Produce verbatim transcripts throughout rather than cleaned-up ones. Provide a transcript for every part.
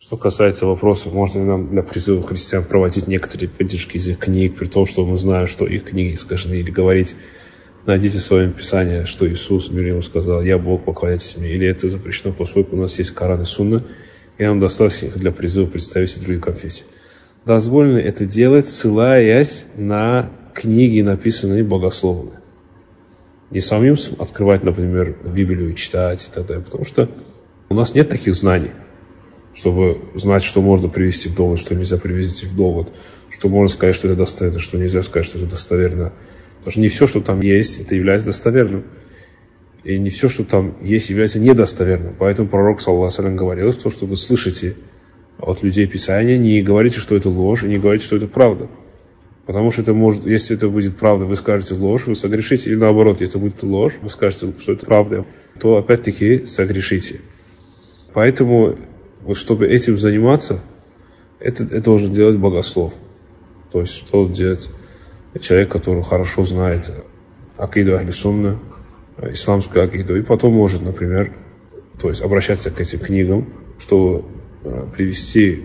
Что касается вопроса, можно ли нам для призыва христиан проводить некоторые выдержки из их книг, при том, что мы знаем, что их книги искажены, или говорить, найдите в своем Писании, что Иисус, мир ему, сказал: «Я Бог, поклоняйтесь мне», или это запрещено, поскольку у нас есть Коран и Сунна, и нам достаточно их для призыва представителей других конфессий. Дозволено это делать, ссылаясь на книги, написанные богословами. Не самим открывать, например, Библию и читать и так далее, потому что у нас нет таких знаний, чтобы знать, что можно привести в довод, что нельзя привести в довод, что можно сказать, что это достоверно, что нельзя сказать, что это достоверно. Потому что не все, что там есть, это является достоверным. И не все, что там есть, является недостоверным. Поэтому пророк, саллаллаху алейхи ва саллям, говорил, то, что вы слышите от людей Писания, не говорите, что это ложь, и не говорите, что это правда. Потому что это может, если это будет правда, вы скажете ложь, вы согрешите, или наоборот, если это будет ложь, вы скажете, что это правда, то опять-таки согрешите. Поэтому, вот чтобы этим заниматься, это, это должен делать богослов. То есть, что делать человек, который хорошо знает акиду ахли сунна, исламскую акиду, и потом может, например, то есть обращаться к этим книгам, чтобы привести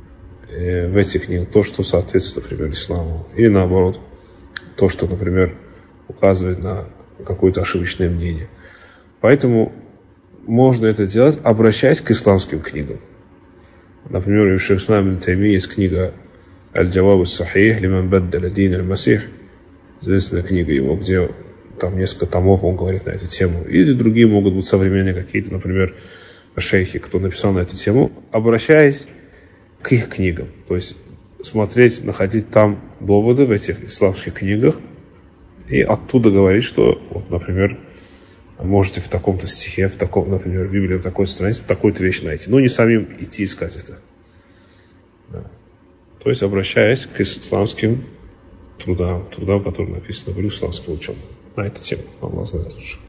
в этих книгах то, что соответствует, например, исламу, или наоборот, то, что, например, указывает на какое-то ошибочное мнение. Поэтому можно это делать, обращаясь к исламским книгам. Например, у шейха ибн Таймии есть книга «Аль-Джаваб ас-Сахих лиман баддаля дин аль-Масих», известная книга его, где там несколько томов он говорит на эту тему. Или другие могут быть современные какие-то, например, шейхи, кто написал на эту тему, обращаясь к их книгам. То есть смотреть, находить там доводы в этих исламских книгах и оттуда говорить, что, вот, например, можете в таком-то стихе, в таком, например, в Библии, в такой странице такую-то вещь найти. Но не самим идти искать это. Да. То есть обращаясь к исламским трудам, трудам, которые написаны были исламским ученым на эту тему. Аллах знает лучше.